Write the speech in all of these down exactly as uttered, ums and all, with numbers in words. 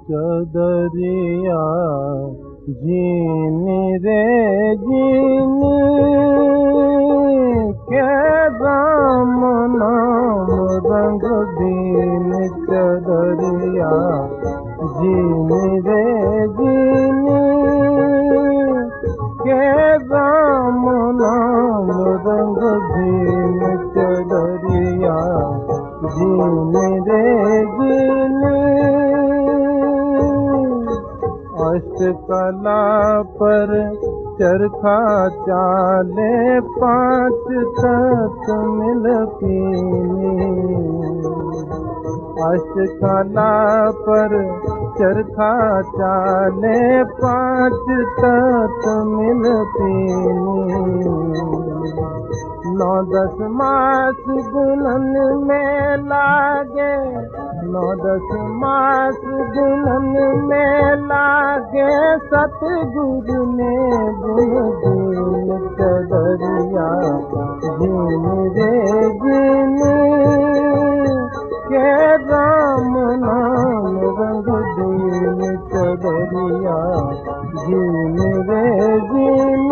चदरिया जीनी रे जीनी के राम नाम रंग दीन चदरिया जीनी रे जीनी के राम नाम रंग दीन चदरिया जीनी रे जीनी अष्टकला पर चरखा चाले पांच तत मिल पीनी अष्टकला पर चरखा चाले पांच तत मिल पीनी नौ दस मास गुणन में लागे नौ दस मास गुणन में लागे सतगुरु ने गुण दीन चदरिया जीन रे जीन के राम नाम रंग दीन चदरिया जीन रे जीन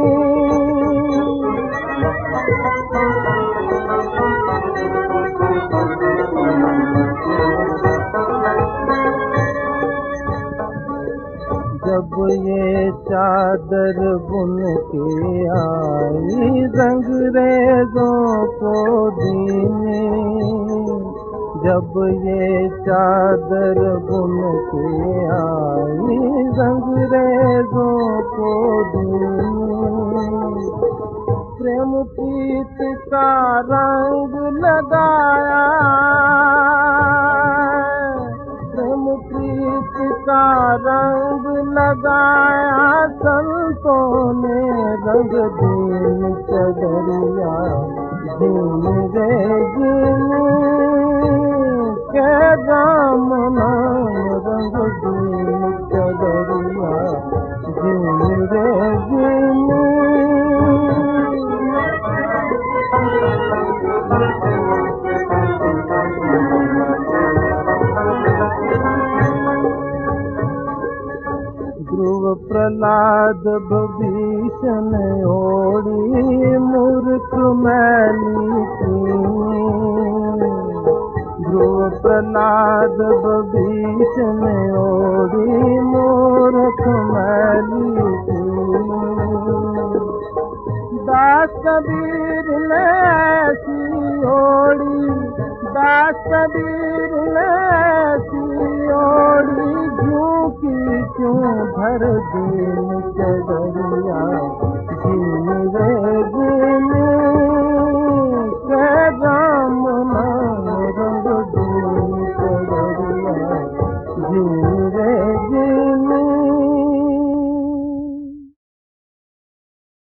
जब ये चादर बुन के आई रंगरेजों को दीने जब ये चादर बुन के आई रंगरेजों को दीने प्रेम प्रीत का रंग लगाया प्रेम प्रीत का रंग लगाया संतों ने रंग दीन चदरिया जीन रे जीन के राम नाम रंग दीन चदरिया जीन रे जीन ध्रुव प्रहलाद भीषण ओढ़ी मूर्ख मैली कीनी ध्रुव प्रहलाद भीषण ओढ़ी मूर्ख मैली कीनी दास कबीर ने ऐसी ओढ़ी दास कबीर ने ऐसी ओढ़ी क्यों की क्यों भर दीन चदरिया जीन